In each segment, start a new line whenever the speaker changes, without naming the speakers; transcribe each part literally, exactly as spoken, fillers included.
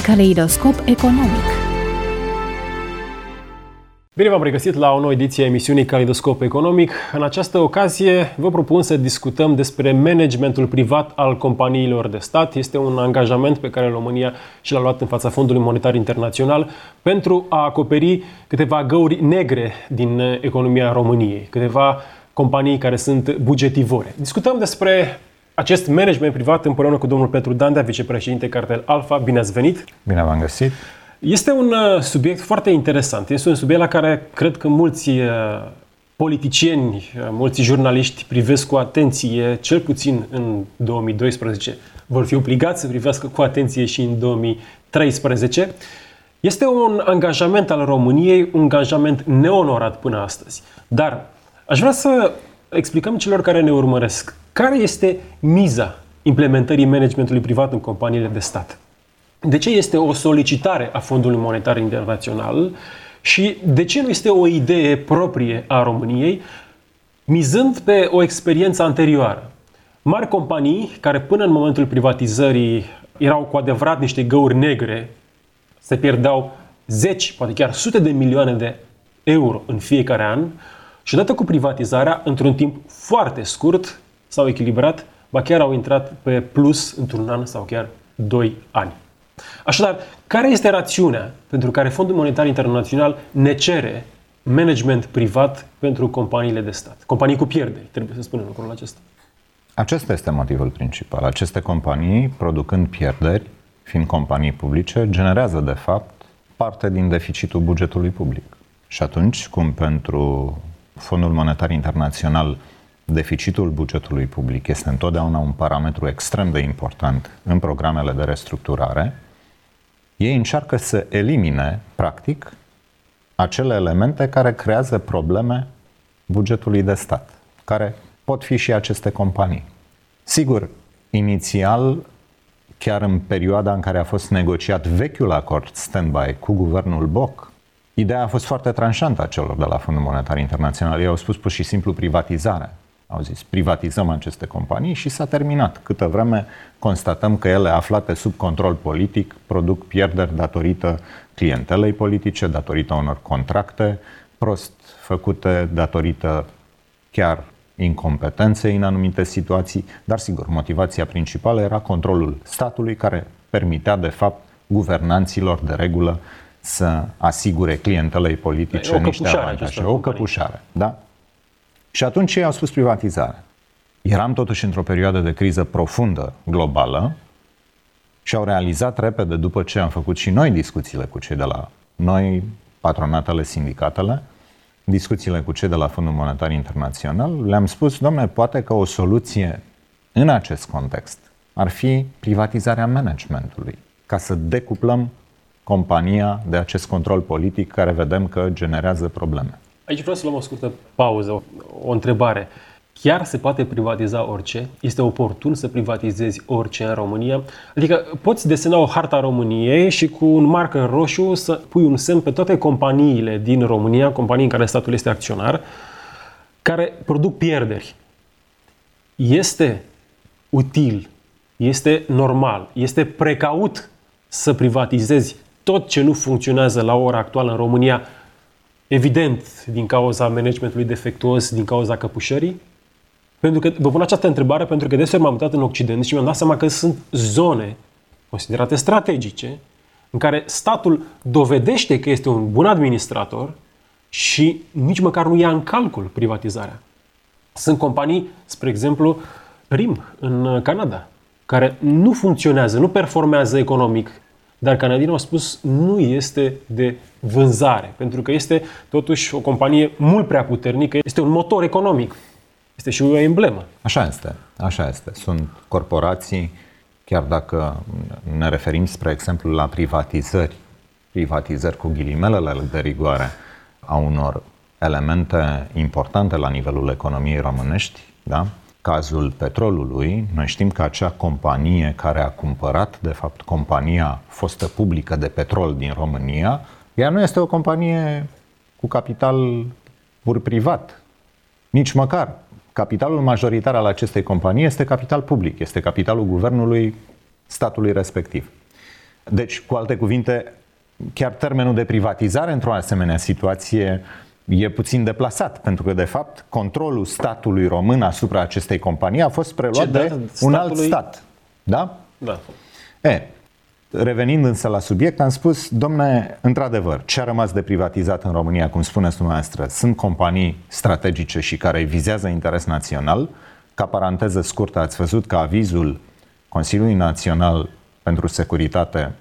Caleidoscop economic.
Bine v-am regăsit la o nouă ediție a emisiunii Caleidoscop economic. În această ocazie vă propun să discutăm despre managementul privat al companiilor de stat. Este un angajament pe care România și l-a luat în fața Fondului Monetar Internațional pentru a acoperi câteva găuri negre din economia României, câteva companii care sunt bugetivore. Discutăm despre acest management privat împreună cu domnul Petru Dandea, vicepreședinte Cartel Alpha. Bine ați venit!
Bine v-am găsit!
Este un subiect foarte interesant. Este un subiect la care cred că mulți politicieni, mulți jurnaliști privesc cu atenție, cel puțin în două mii doisprezece. Vor fi obligați să privească cu atenție și în două mii treisprezece. Este un angajament al României, un angajament neonorat până astăzi. Dar aș vrea să explicăm celor care ne urmăresc care este miza implementării managementului privat în companiile de stat. De ce este o solicitare a Fondului Monetar Internațional și de ce nu este o idee proprie a României, mizând pe o experiență anterioară? Mari companii care până în momentul privatizării erau cu adevărat niște găuri negre, se pierdeau zeci, poate chiar sute de milioane de euro în fiecare an și odată cu privatizarea, într-un timp foarte scurt, s-au echilibrat, ba chiar au intrat pe plus într-un an sau chiar doi ani. Așadar, care este rațiunea pentru care Fondul Monetar Internațional ne cere management privat pentru companiile de stat? Companii cu pierderi, trebuie să spunem lucrul acesta.
Acesta este motivul principal. Aceste companii, producând pierderi, fiind companii publice, generează, de fapt, parte din deficitul bugetului public. Și atunci, cum pentru Fondul Monetar Internațional deficitul bugetului public este întotdeauna un parametru extrem de important în programele de restructurare, ei încearcă să elimine, practic, acele elemente care creează probleme bugetului de stat, care pot fi și aceste companii. Sigur, inițial, chiar în perioada în care a fost negociat vechiul acord stand-by cu guvernul Boc, ideea a fost foarte tranșantă a celor de la Fondul Monetar Internațional. Ei au spus pur și simplu privatizare. Au zis, privatizăm aceste companii și s-a terminat. Câtă vreme constatăm că ele, aflate sub control politic, produc pierderi datorită clientelei politice, datorită unor contracte prost făcute, datorită chiar incompetenței în anumite situații. Dar, sigur, motivația principală era controlul statului, care permitea, de fapt, guvernanților de regulă să asigure clientelei politice niște avantaje. O căpușare, da? Și atunci ei au spus privatizare. Eram totuși într-o perioadă de criză profundă, globală, și au realizat repede, după ce am făcut și noi discuțiile cu cei de la noi, patronatele, sindicatele, discuțiile cu cei de la Fondul Monetar Internațional, le-am spus, dom'le, poate că o soluție în acest context ar fi privatizarea managementului, ca să decuplăm compania de acest control politic care vedem că generează probleme.
Aici vreau să luăm o scurtă pauză, o, o întrebare. Chiar se poate privatiza orice? Este oportun să privatizezi orice în România? Adică poți desena o harta a României și cu un marker roșu să pui un semn pe toate companiile din România, companii în care statul este acționar, care produc pierderi. Este util, este normal, este precaut să privatizezi tot ce nu funcționează la ora actuală în România, evident, din cauza managementului defectuos, din cauza căpușării? Pentru că vă pun această întrebare pentru că deseori m-am uitat în Occident și mi-am dat seama că sunt zone considerate strategice în care statul dovedește că este un bun administrator și nici măcar nu ia în calcul privatizarea. Sunt companii, spre exemplu, R I M în Canada, care nu funcționează, nu performează economic, dar canadienii au spus nu este de vânzare, pentru că este totuși o companie mult prea puternică, este un motor economic, este și o emblemă.
Așa este, așa este. Sunt corporații, chiar dacă ne referim, spre exemplu, la privatizări, privatizări cu ghilimelele de rigoare a unor elemente importante la nivelul economiei românești, da? Cazul petrolului, noi știm că acea companie care a cumpărat, de fapt, compania fostă publică de petrol din România, ea nu este o companie cu capital pur privat. Nici măcar. Capitalul majoritar al acestei companii este capital public, este capitalul guvernului statului respectiv. Deci, cu alte cuvinte, chiar termenul de privatizare într-o asemenea situație e puțin deplasat, pentru că, de fapt, controlul statului român asupra acestei companii a fost preluat Ce, de da, un alt stat. Da?
Da.
E, revenind însă la subiect, am spus, domne, într-adevăr, ce a rămas de privatizat în România, cum spuneți dumneavoastră, sunt companii strategice și care vizează interes național. Ca paranteză scurtă, ați văzut că avizul Consiliului Național pentru Securitate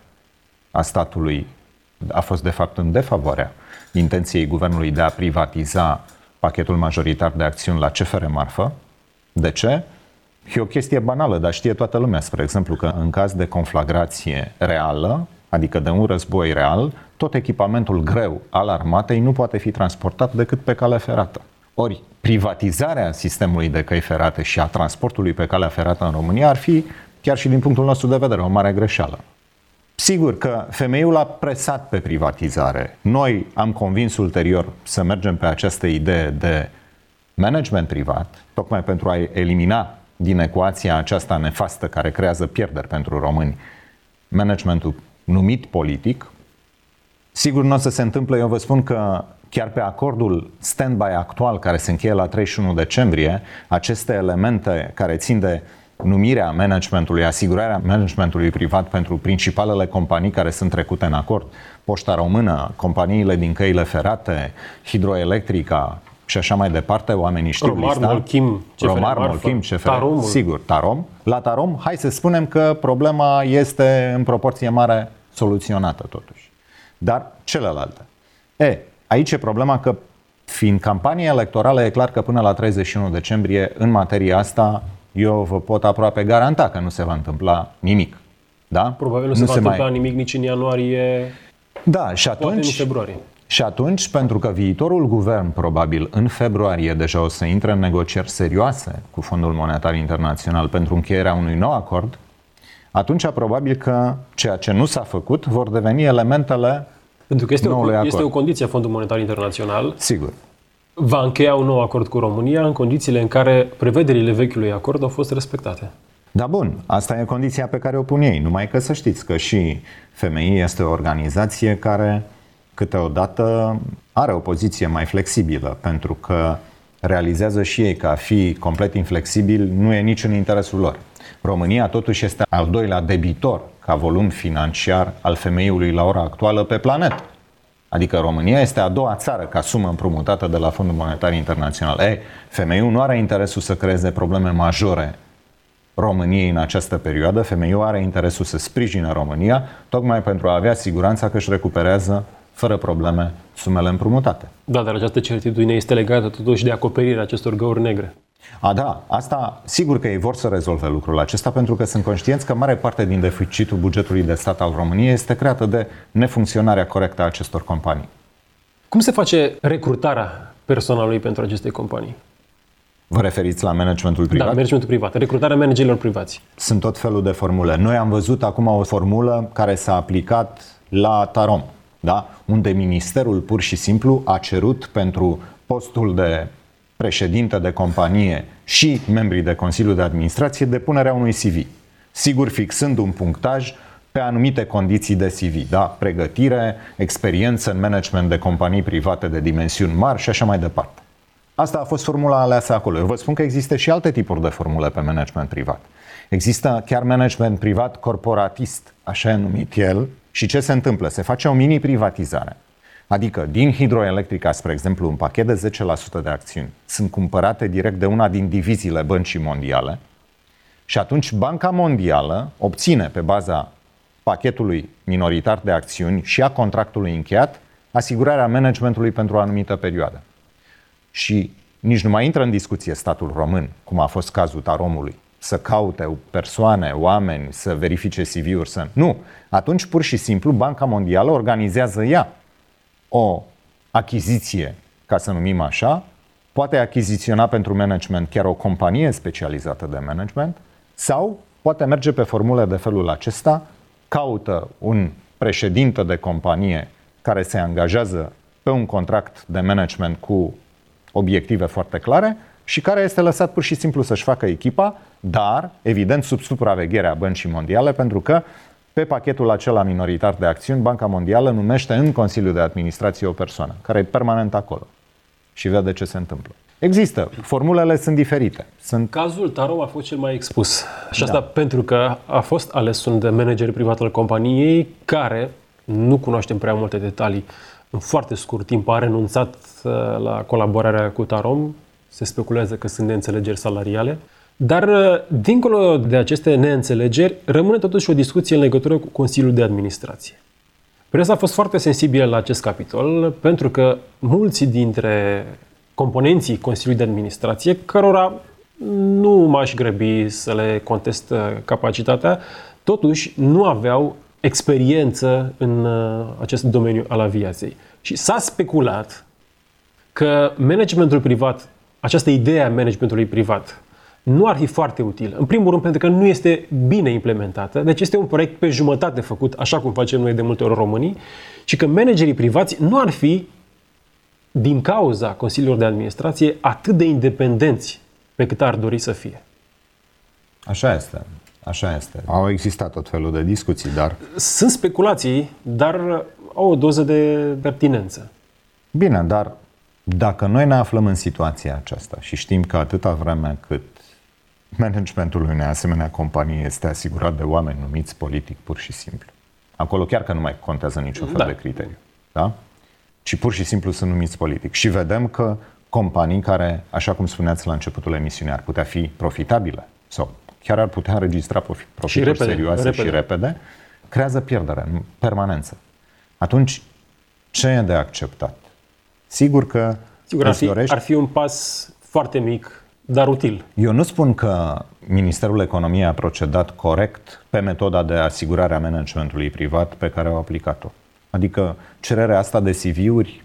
a statului a fost de fapt în defavoarea intenției guvernului de a privatiza pachetul majoritar de acțiuni la C F R Marfă. De ce? E o chestie banală, dar știe toată lumea, spre exemplu, că în caz de conflagrație reală, adică de un război real, tot echipamentul greu al armatei nu poate fi transportat decât pe cale ferată. Ori, privatizarea sistemului de căi ferate și a transportului pe calea ferată în România ar fi, chiar și din punctul nostru de vedere, o mare greșeală. Sigur că femeiul a presat pe privatizare. Noi am convins ulterior să mergem pe această idee de management privat, tocmai pentru a elimina din ecuația aceasta nefastă care creează pierderi pentru români, managementul numit politic. Sigur, nu o să se întâmple, eu vă spun că chiar pe acordul stand-by actual care se încheie la treizeci și unu decembrie, aceste elemente care țin de numirea managementului, asigurarea managementului privat pentru principalele companii care sunt trecute în acord, Poșta Română, companiile din căile ferate, Hidroelectrica și așa mai departe, oamenii știu
Romar,
lista.
Molchim, C F R
Romar,
Marfă,
Molchim, C F R,
Taromul.
Sigur, Tarom. La Tarom, hai să spunem că problema este în proporție mare soluționată totuși. Dar celelalte. E, aici e problema că fiind campanie electorală, e clar că până la treizeci și unu decembrie, în materia asta, eu vă pot aproape garanta că nu se va întâmpla nimic. Da?
Probabil nu, nu se va se întâmpla mai... nimic nici în ianuarie,
da, și
poate
atunci,
în februarie.
Și atunci, pentru că viitorul guvern, probabil, în februarie deja o să intre în negocieri serioase cu Fondul Monetar Internațional pentru încheierea unui nou acord, atunci probabil că ceea ce nu s-a făcut vor deveni elementele
Pentru că este,
noului
o,
acord.
este o condiție a Fondul Monetar Internațional.
Sigur.
Va încheia un nou acord cu România în condițiile în care prevederile vechiului acord au fost respectate.
Da, bun, asta e condiția pe care o pun ei, numai că să știți că și F M I este o organizație care câteodată are o poziție mai flexibilă, pentru că realizează și ei că a fi complet inflexibil nu e nici în interesul lor. România totuși este al doilea debitor ca volum financiar al F M I-ului la ora actuală pe planetă. Adică România este a doua țară ca sumă împrumutată de la Fondul Monetar Internațional. Ei, F M I-ul nu are interesul să creeze probleme majore României în această perioadă. F M I-ul are interesul să sprijine România, tocmai pentru a avea siguranța că își recuperează fără probleme sumele împrumutate.
Da, dar această certitudine este legată totuși de acoperirea acestor găuri negre.
A, da, asta sigur că ei vor să rezolve lucrul acesta, pentru că sunt conștienți că mare parte din deficitul bugetului de stat al României este creată de nefuncționarea corectă a acestor companii.
Cum se face recrutarea personalului pentru aceste companii?
Vă referiți la managementul privat?
Da, managementul privat, recrutarea managerilor privați.
Sunt tot felul de formule. Noi am văzut acum o formulă care s-a aplicat la Tarom, da? Unde ministerul pur și simplu a cerut pentru postul de președinte de companie și membrii de Consiliu de Administrație depunerea unui C V. Sigur, fixând un punctaj pe anumite condiții de C V, da? Pregătire, experiență în management de companii private de dimensiuni mari și așa mai departe. Asta a fost formula aleasă acolo. Eu vă spun că există și alte tipuri de formule pe management privat. Există chiar management privat corporatist, așa e numit el. Și ce se întâmplă? Se face o mini-privatizare. Adică din Hidroelectrica, spre exemplu, un pachet de zece la sută de acțiuni sunt cumpărate direct de una din diviziile Băncii Mondiale și atunci Banca Mondială obține pe baza pachetului minoritar de acțiuni și a contractului încheiat asigurarea managementului pentru o anumită perioadă. Și nici nu mai intră în discuție statul român, cum a fost cazul Taromului, să caute persoane, oameni, să verifice C V-uri, să... Nu. Atunci, pur și simplu, Banca Mondială organizează ea o achiziție, ca să numim așa, poate achiziționa pentru management chiar o companie specializată de management sau poate merge pe formule de felul acesta, caută un președinte de companie care se angajează pe un contract de management cu obiective foarte clare și care este lăsat pur și simplu să-și facă echipa, dar, evident, sub supravegherea Băncii Mondiale, pentru că pe pachetul acela minoritar de acțiuni, Banca Mondială numește în Consiliul de Administrație o persoană care e permanent acolo și vede ce se întâmplă. Există, formulele sunt diferite. Sunt...
Cazul Tarom a fost cel mai expus. Și asta da. pentru că a fost ales un de manager privat al companiei care, nu cunoaștem prea multe detalii, în foarte scurt timp a renunțat la colaborarea cu Tarom. Se speculează că sunt neînțelegeri salariale. Dar, dincolo de aceste neînțelegeri, rămâne totuși o discuție în legătură cu Consiliul de Administrație. Presa a fost foarte sensibilă la acest capitol, pentru că mulți dintre componenții Consiliului de Administrație, cărora nu m-aș grăbi să le contest capacitatea, totuși nu aveau experiență în acest domeniu al aviației. Și s-a speculat că managementul privat, această idee a managementului privat, nu ar fi foarte util. În primul rând pentru că nu este bine implementată, deci este un proiect pe jumătate făcut, așa cum facem noi de multe ori românii, și că managerii privați nu ar fi, din cauza Consiliilor de Administrație, atât de independenți pe cât ar dori să fie.
Așa este. Așa este. Au existat tot felul de discuții, dar...
Sunt speculații, dar au o doză de pertinență.
Bine, dar dacă noi ne aflăm în situația aceasta și știm că atâta vreme cât managementul unei asemenea companii este asigurat de oameni numiți politic pur și simplu, acolo chiar că nu mai contează niciun fel
da.
de criteriu, da? Ci pur și simplu sunt numiți politic. Și vedem că companii care, așa cum spuneați la începutul emisiunii, ar putea fi profitabile sau chiar ar putea înregistra profituri
și repede,
serioase
repede.
și repede, creează pierdere în permanență. Atunci, ce e de acceptat? Sigur că
Sigur, ar, fi, dorești... ar fi un pas foarte mic, dar util.
Eu nu spun că Ministerul Economiei a procedat corect pe metoda de asigurare a managementului privat pe care au aplicat-o. Adică cererea asta de C V-uri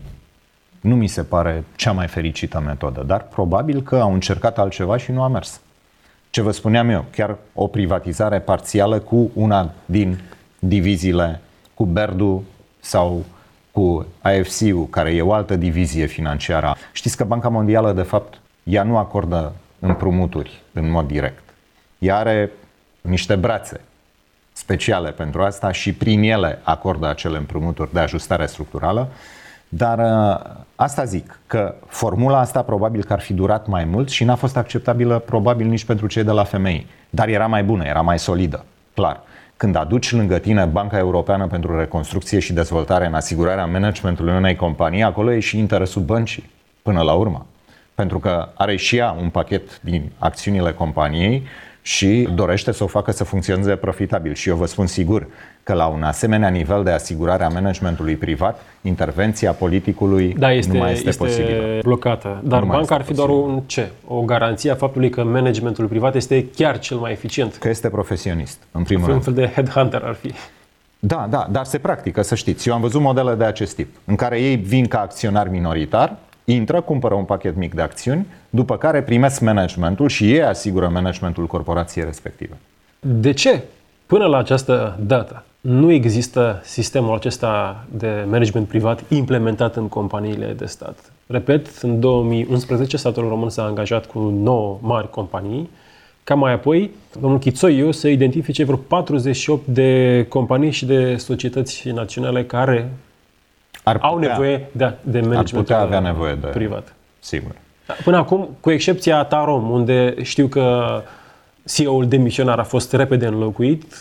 nu mi se pare cea mai fericită metodă, dar probabil că au încercat altceva și nu a mers. Ce vă spuneam eu, chiar o privatizare parțială cu una din diviziile, cu Berdu sau cu A F C-ul, care e o altă divizie financiară. Știți că Banca Mondială, de fapt, ea nu acordă împrumuturi în mod direct. Ea are niște brațe speciale pentru asta și prin ele acordă acele împrumuturi de ajustare structurală. Dar asta zic, că formula asta probabil că ar fi durat mai mult și n-a fost acceptabilă probabil nici pentru cei de la femei. Dar era mai bună, era mai solidă, clar. Când aduci lângă tine Banca Europeană pentru Reconstrucție și Dezvoltare în asigurarea managementului unei companii, acolo e și interesul băncii, până la urmă. Pentru că are și ea un pachet din acțiunile companiei și dorește să o facă să funcționeze profitabil. Și eu vă spun sigur că la un asemenea nivel de asigurare a managementului privat, intervenția politicului
da, este,
nu mai este,
este
posibilă.
blocată. Dar nu banca ar fi posibil. Doar un ce? O garanție a faptului că managementul privat este chiar cel mai eficient.
Că este profesionist, în primul rând.
Un fel de headhunter ar fi.
Da, da, dar se practică, să știți. Eu am văzut modele de acest tip, în care ei vin ca acționar minoritar, intră, cumpără un pachet mic de acțiuni, după care primesc managementul și ei asigură managementul corporației respective.
De ce? Până la această dată nu există sistemul acesta de management privat implementat în companiile de stat. Repet, în două mii unsprezece statul român s-a angajat cu nouă mari companii, ca mai apoi domnul Chițoiu să identifice vreo patruzeci și opt de companii și de societăți naționale care ar putea, au nevoie de, de management
ar avea nevoie de,
privat.
Sigur.
Până acum, cu excepția Tarom, unde știu că C E O-ul demisionar a fost repede înlocuit,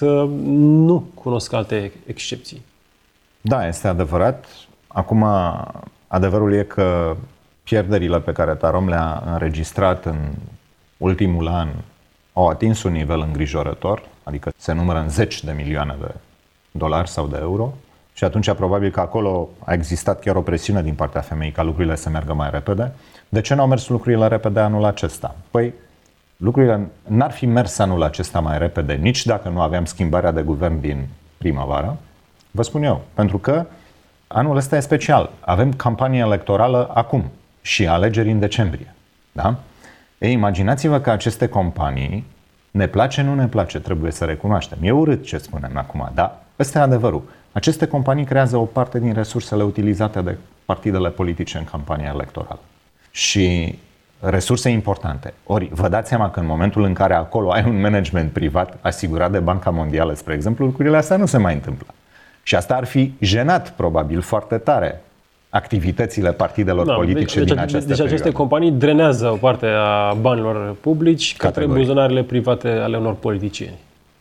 nu cunosc alte excepții.
Da, este adevărat. Acum, adevărul e că pierderile pe care Tarom le-a înregistrat în ultimul an au atins un nivel îngrijorător, adică se numără în zeci de milioane de dolari sau de euro. Și atunci probabil că acolo a existat chiar o presiune din partea femeii ca lucrurile să meargă mai repede. De ce nu au mers lucrurile repede anul acesta? Păi, lucrurile n-ar fi mers anul acesta mai repede, nici dacă nu aveam schimbarea de guvern din primăvară. Vă spun eu, pentru că anul ăsta e special. Avem campanie electorală acum și alegeri în decembrie. Da? Ei, imaginați-vă că aceste companii, ne place, nu ne place, trebuie să recunoaștem. E urât ce spunem acum, dar ăsta e adevărul. Aceste companii creează o parte din resursele utilizate de partidele politice în campania electorală. Și resurse importante. Ori vă dați seama că în momentul în care acolo ai un management privat asigurat de Banca Mondială, spre exemplu, lucrurile astea nu se mai întâmplă. Și asta ar fi jenat, probabil, foarte tare activitățile partidelor da, politice deci, din această
Deci
perioadă.
aceste companii drenează o parte a banilor publici către buzunarele private ale unor politicieni.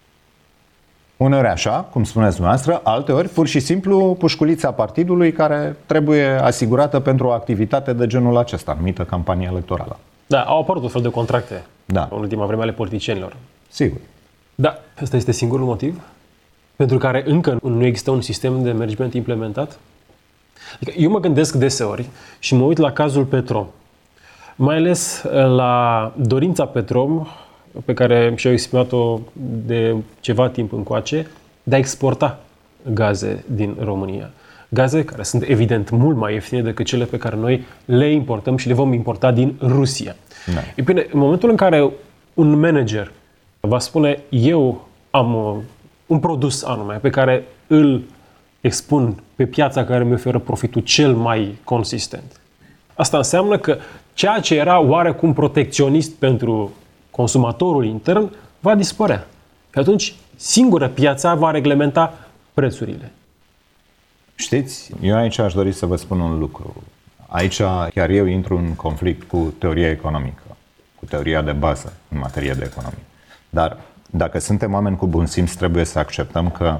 Uneori așa, cum spuneți dumneavoastră, alteori pur și simplu pușculița partidului care trebuie asigurată pentru o activitate de genul acesta, numită campanie electorală.
Da, au apărut tot fel de contracte
da.
în ultima vreme ale politicienilor.
Sigur.
Da, ăsta este singurul motiv pentru care încă nu există un sistem de management implementat? Adică eu mă gândesc deseori și mă uit la cazul Petrom, mai ales la dorința Petrom, pe care și-au exprimat-o de ceva timp încoace, de a exporta gaze din România. Gaze care sunt evident mult mai ieftine decât cele pe care noi le importăm și le vom importa din Rusia. Da. E bine, în momentul în care un manager va spune eu am un produs anume pe care îl expun pe piața care mi oferă profitul cel mai consistent, asta înseamnă că ceea ce era oarecum protecționist pentru consumatorul intern va dispărea. Și atunci, singură piața va reglementa prețurile.
Știți, eu aici aș dori să vă spun un lucru. Aici chiar eu intru în conflict cu teoria economică, cu teoria de bază în materie de economie. Dar dacă suntem oameni cu bun simț, trebuie să acceptăm că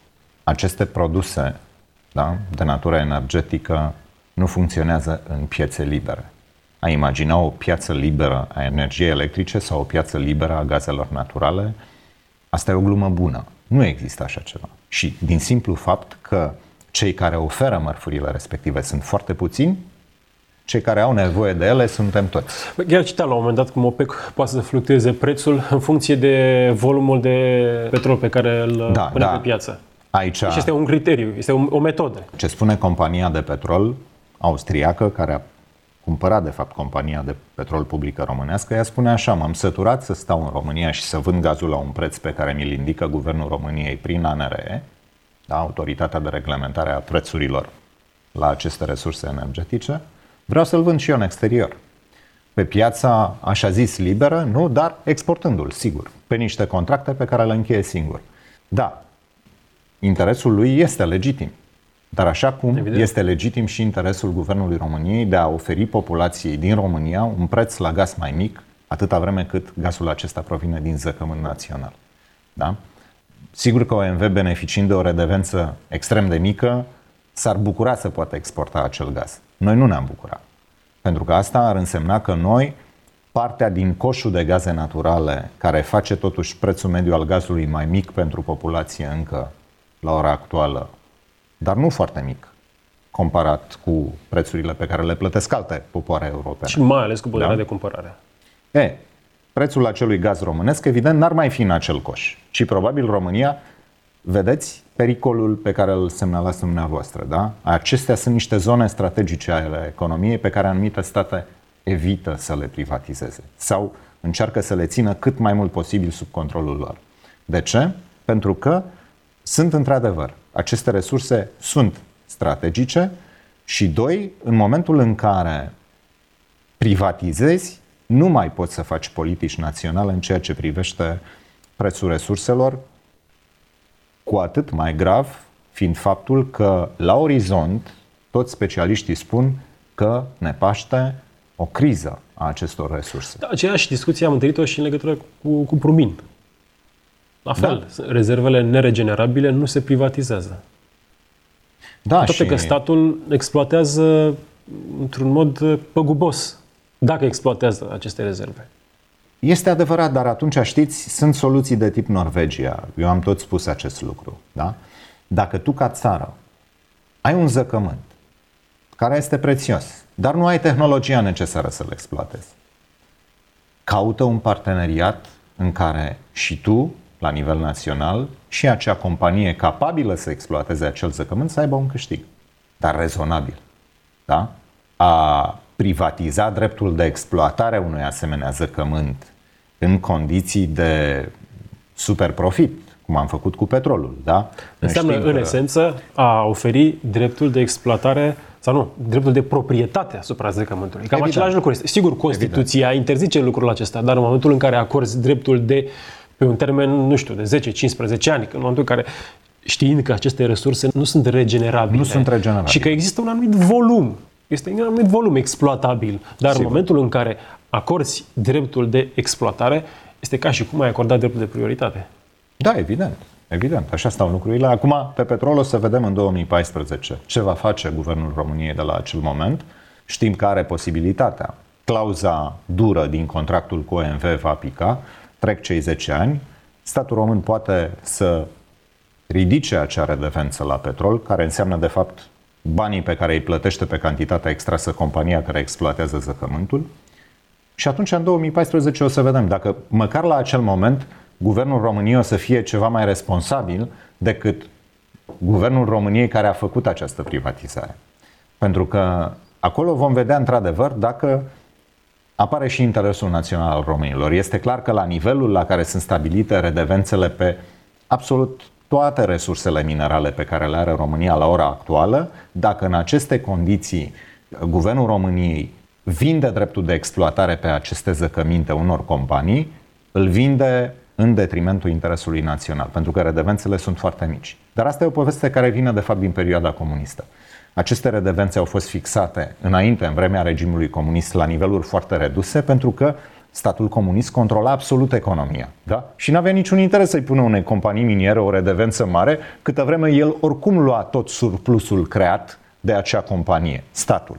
aceste produse, da, de natură energetică nu funcționează în piețe libere. A imagina o piață liberă a energiei electrice sau o piață liberă a gazelor naturale, asta e o glumă bună. Nu există așa ceva. Și din simplu fapt că cei care oferă mărfurile respective sunt foarte puțini, cei care au nevoie de ele suntem toți.
Chiar citam la un moment dat cum OPEC poate să fluctueze prețul în funcție de volumul de petrol pe care îl da, pune da. pe piață.
Aici
și este un criteriu, este o, o metodă.
Ce spune compania de petrol austriacă, care a cumpărat de fapt compania de petrol publică românească, ea spune așa: m-am săturat să stau în România și să vând gazul la un preț pe care mi-l indică Guvernul României prin A N R E, da, Autoritatea de Reglementare a Prețurilor la aceste resurse energetice. Vreau să-l vând și eu în exterior. Pe piața, așa zis, liberă, nu, dar exportându-l, sigur, pe niște contracte pe care le încheie singur. Da, interesul lui este legitim. Dar așa cum Evident. este legitim și interesul Guvernului României de a oferi populației din România un preț la gaz mai mic, atâta vreme cât gazul acesta provine din zăcământ național. Da? Sigur că O M V, beneficiind de o redevență extrem de mică, s-ar bucura să poată exporta acel gaz. Noi nu ne-am bucurat. Pentru că asta ar însemna că noi, partea din coșul de gaze naturale, care face totuși prețul mediu al gazului mai mic pentru populație încă la ora actuală, dar nu foarte mic, comparat cu prețurile pe care le plătesc alte popoare europene.
Și mai ales cu puterea da? de cumpărare.
E, prețul acelui gaz românesc, evident, n-ar mai fi în acel coș, ci probabil România, vedeți pericolul pe care îl semnalați dumneavoastră, da? Acestea sunt niște zone strategice ale economiei pe care anumite state evită să le privatizeze sau încearcă să le țină cât mai mult posibil sub controlul lor. De ce? Pentru că sunt într-adevăr, aceste resurse sunt strategice și doi, în momentul în care privatizezi, nu mai poți să faci politici naționale în ceea ce privește prețul resurselor, cu atât mai grav fiind faptul că la orizont toți specialiștii spun că ne paște o criză a acestor resurse.
Da, aceeași discuție am întâlnit-o și în legătură cu, cu Prumin. La fel, da. rezervele neregenerabile nu se privatizează.
Da,
toate
și...
că statul exploatează într-un mod păgubos, dacă exploatează aceste rezerve.
Este adevărat, dar atunci, știți, sunt soluții de tip Norvegia. Eu am tot spus acest lucru. Da? Dacă tu, ca țară, ai un zăcământ care este prețios, dar nu ai tehnologia necesară să-l exploatezi, caută un parteneriat în care și tu, la nivel național, și acea companie capabilă să exploateze acel zăcământ să aibă un câștig, dar rezonabil. Da? A privatiza dreptul de exploatare a unui asemenea zăcământ în condiții de super profit cum am făcut cu petrolul. Da?
Înseamnă, în că... esență, a oferi dreptul de exploatare sau nu, dreptul de proprietate asupra zăcământului. Cam Evident. Același lucru este. Sigur, Constituția Evident. interzice lucrul acesta, dar în momentul în care acorzi dreptul de, pe un termen, nu știu, de zece cincisprezece ani, în momentul în care, știind că aceste resurse nu sunt regenerabile,
nu sunt regenerabile.
Și că există un anumit volum, este un anumit volum exploatabil, dar Sigur. în momentul în care acorzi dreptul de exploatare, este ca și cum ai acordat dreptul de prioritate.
Da, evident. Evident, așa stau lucrurile. Acum, pe petrol o să vedem în două mii paisprezece ce va face Guvernul României de la acel moment. Știm că are posibilitatea. Clauza dură din contractul cu O M V va pica, trec cei zece ani. Statul român poate să ridice acea redevență la petrol, care înseamnă, de fapt, banii pe care îi plătește pe cantitatea extrasă compania care exploatează zăcământul. Și atunci, în două mii paisprezece, o să vedem dacă, măcar la acel moment, Guvernul României o să fie ceva mai responsabil decât Guvernul României care a făcut această privatizare. Pentru că acolo vom vedea într-adevăr dacă apare și interesul național al românilor. Este clar că la nivelul la care sunt stabilite redevențele pe absolut toate resursele minerale pe care le are România la ora actuală, dacă în aceste condiții Guvernul României vinde dreptul de exploatare pe aceste zăcăminte unor companii, îl vinde în detrimentul interesului național, pentru că redevențele sunt foarte mici. Dar asta e o poveste care vine de fapt din perioada comunistă. Aceste redevențe au fost fixate înainte, în vremea regimului comunist, la niveluri foarte reduse, pentru că statul comunist controla absolut economia. Da? Și nu avea niciun interes să-i pună unei companii miniere o redevență mare, câtă vreme el oricum lua tot surplusul creat de acea companie, statul.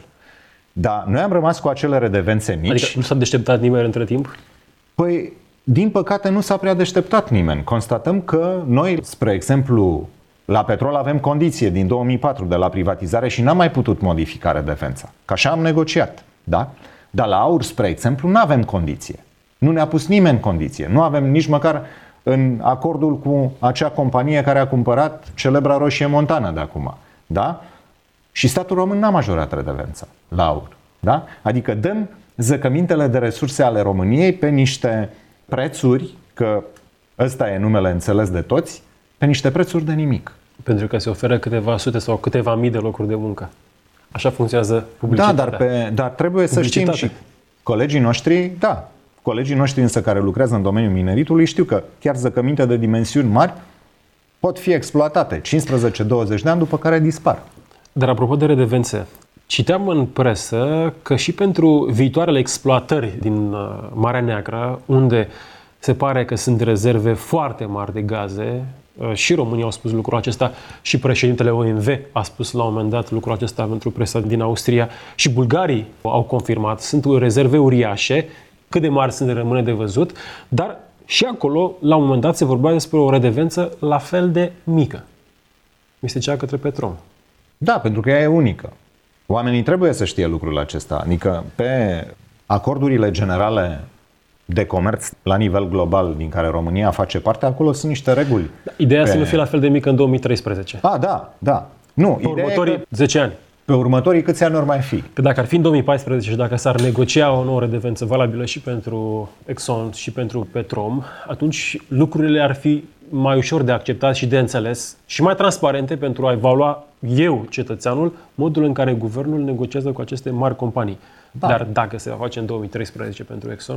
Dar noi am rămas cu acele redevențe mici.
Adică nu s-a deșteptat nimeni între timp?
Păi, din păcate, nu s-a prea deșteptat nimeni. Constatăm că noi, spre exemplu, la petrol avem condiție din două mii patru de la privatizare și n-am mai putut modifica redevența. Că așa am negociat. Da? Dar la aur, spre exemplu, nu avem condiție. Nu ne-a pus nimeni condiție. Nu avem nici măcar în acordul cu acea companie care a cumpărat celebra Roșie Montană de acum. Da? Și statul român n-a majorat redevența la aur. Da? Adică dăm zăcămintele de resurse ale României pe niște prețuri, că ăsta e numele înțeles de toți, pe niște prețuri de nimic.
Pentru că se oferă câteva sute sau câteva mii de locuri de muncă. Așa funcționează publicitatea.
Da, dar, pe, dar trebuie să știm și colegii noștri, da, colegii noștri însă care lucrează în domeniul mineritului știu că chiar zăcăminte de dimensiuni mari pot fi exploatate cincisprezece douăzeci de ani, după care dispar.
Dar apropo de redevențe, citeam în presă că și pentru viitoarele exploatări din Marea Neagră, unde se pare că sunt rezerve foarte mari de gaze, și România au spus lucrul acesta, și președintele O M V a spus la un moment dat lucrul acesta pentru presa din Austria, și bulgarii au confirmat, sunt rezerve uriașe, cât de mari sunt rămâne de văzut, dar și acolo, la un moment dat, se vorbea despre o redevență la fel de mică. Este cea către Petrom.
Da, pentru că ea e unică. Oamenii trebuie să știe lucrul acesta. Adică pe acordurile generale de comerț la nivel global din care România face parte, acolo sunt niște reguli.
Da, ideea
pe...
să nu fie la fel de mică în două mii treisprezece.
Ah, da, da. Nu,
pe următorii că... zece ani.
Pe următorii câți ani ori mai fi?
Că dacă ar fi în două mii paisprezece și dacă s-ar negocia o nouă redevență valabilă și pentru Exxon și pentru Petrom, atunci lucrurile ar fi mai ușor de acceptat și de înțeles și mai transparente pentru a evalua eu, cetățeanul, modul în care guvernul negociază cu aceste mari companii. Da. Dar dacă se va face în două mii treisprezece pentru Exxon?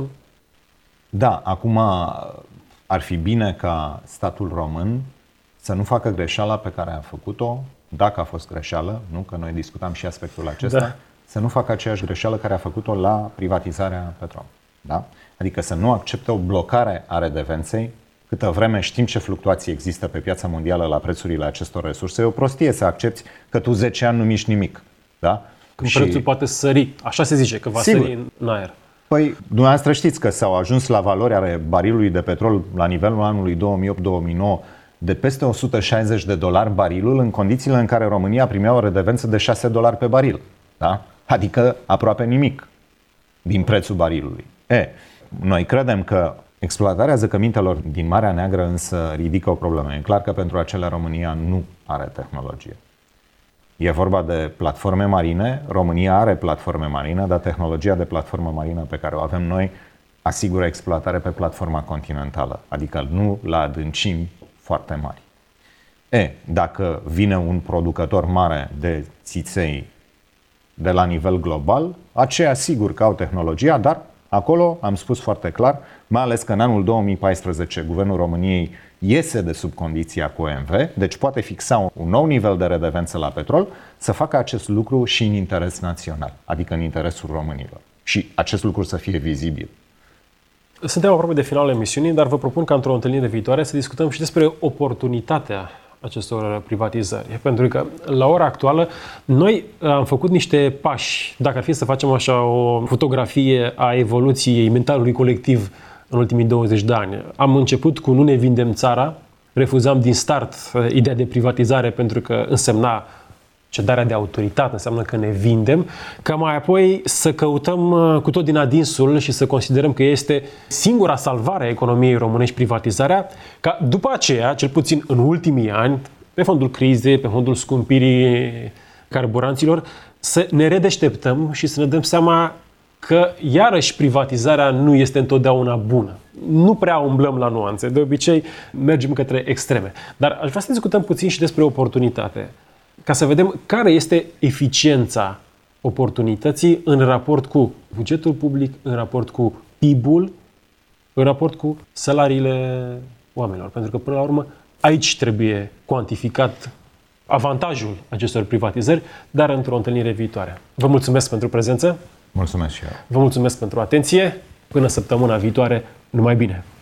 Da, acum ar fi bine ca statul român să nu facă greșeala pe care a făcut-o, dacă a fost greșeală, nu? Că noi discutam și aspectul acesta, da. Să nu facă aceeași greșeală care a făcut-o la privatizarea Petrom. Da? Adică să nu accepte o blocare a redevenței, câtă vreme știm ce fluctuații există pe piața mondială la prețurile acestor resurse. E o prostie să accepti că tu zece ani nu miști nimic. Da?
Când și... prețul poate sări, așa se zice, că va Sigur. sări în aer.
Păi, dumneavoastră știți că s-au ajuns la valori ale barilului de petrol la nivelul anului două mii opt două mii nouă de peste o sută șaizeci de dolari barilul, în condițiile în care România primea o redevență de șase dolari pe baril. Da? Adică aproape nimic din prețul barilului. E, noi credem că exploatarea zăcămintelor din Marea Neagră însă ridică o problemă. E clar că pentru acele România nu are tehnologie. E vorba de platforme marine, România are platforme marine, dar tehnologia de platformă marină pe care o avem noi asigură exploatare pe platforma continentală, adică nu la adâncimi foarte mari. E, dacă vine un producător mare de țiței de la nivel global, aceia sigur că au tehnologia, dar acolo am spus foarte clar, mai ales că în anul două mii paisprezece Guvernul României iese de sub condiția cu O M V, deci poate fixa un nou nivel de redevență la petrol, să facă acest lucru și în interes național, adică în interesul românilor. Și acest lucru să fie vizibil.
Suntem aproape de finalul emisiunii, dar vă propun ca într-o întâlnire viitoare să discutăm și despre oportunitatea acestor privatizări. Pentru că, la ora actuală, noi am făcut niște pași, dacă ar fi să facem așa o fotografie a evoluției mentalului colectiv în ultimii douăzeci de ani. Am început cu nu ne vindem țara, refuzam din start ideea de privatizare pentru că însemna cedarea de autoritate, înseamnă că ne vindem, ca mai apoi să căutăm cu tot din adinsul și să considerăm că este singura salvare a economiei românești privatizarea, ca după aceea, cel puțin în ultimii ani, pe fondul crizei, pe fondul scumpirii carburanților, să ne redeșteptăm și să ne dăm seama că iarăși privatizarea nu este întotdeauna bună. Nu prea umblăm la nuanțe, de obicei mergem către extreme. Dar aș vrea să discutăm puțin și despre oportunitate, ca să vedem care este eficiența oportunității în raport cu bugetul public, în raport cu P I B-ul, în raport cu salariile oamenilor. Pentru că, până la urmă, aici trebuie cuantificat avantajul acestor privatizări, dar într-o întâlnire viitoare. Vă mulțumesc pentru prezență.
Mulțumesc și eu.
Vă mulțumesc pentru atenție. Până săptămâna viitoare, numai bine!